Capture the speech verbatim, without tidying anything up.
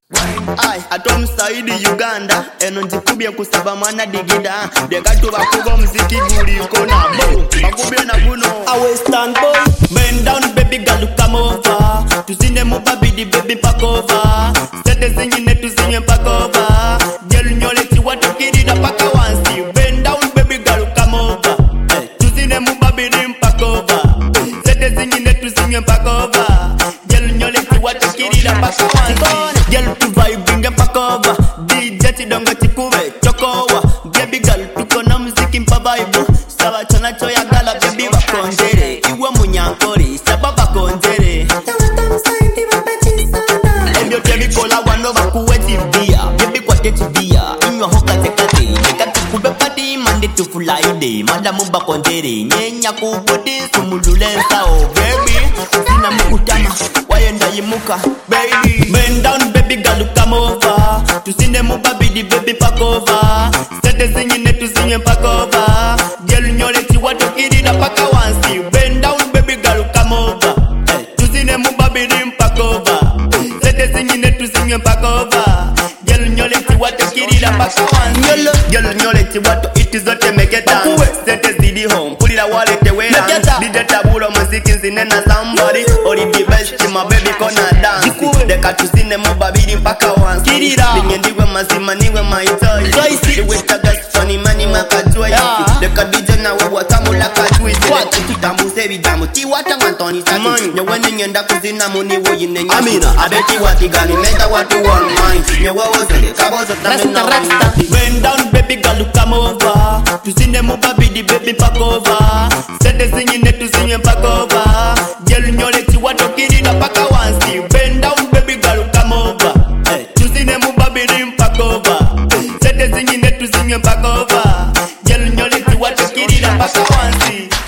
Ay, atom saidi Uganda eno njikubye kusaba mwana digida dekatu bakuba muziki guli kona bo bakubye na buno I will stand boy bend down baby girl come over tuzine mu babidi baby pack over sete zingine tuzinye pack over girl nyole ti watukirira paka wansi bend down baby girl come over hey, tuzine mu babidi pack over sete zingine tuzinye pack over girl nyole ti watukirira paka wansi girl to vibe bring pack over D J tidongo tikube chokowa baby girl tuko na muziki mpa vibe sawa chana choya gala baby bakonjere iwe munyankori sababa konjere ebyo tebikola wano bakuweti bia baby kwa teti bia inywa hoka tekate tekate kube pati Monday to Friday madamu bakonjere nyenya kubudi sumululensa oh baby sina mukutama wayenda yimuka baby bend down baby girl come over tuzine mu babidi baby pack over sete zingine tuzinye pack over girl nyole ti watukirira paka wansi bend down baby girl come over hey, tuzine mu babidi pack over sete zingine tuzinye pack over girl nyole ti watukirira paka wansi nyolo girl nyole ti watu iti zote make dance sete zidi home pulira walete wera dide taburo muziki nzine na somebody ori the best my baby kona dance deka tuzine mu babidi mpaka wansi binye ndiwe mazima niwe maitoi iwe tagas funny money makatoi deka dije na wewa tamula katui deka tutambuse bidamu tiwata wantoni sati nyewene nyenda kuzina muniwo yine nyamina abeti watigani meta watu one mind nyewa wozele kabozo tamena rasta bend down baby girl come over tuzine mu babidi baby pack over sete zingine tuzinye pack over girl nyole ti watukirira paka wansi bend down baby girl come over hey, tuzine mu babidi pack over sete zingine tuzinye pack over girl nyole ti watukirira paka wansi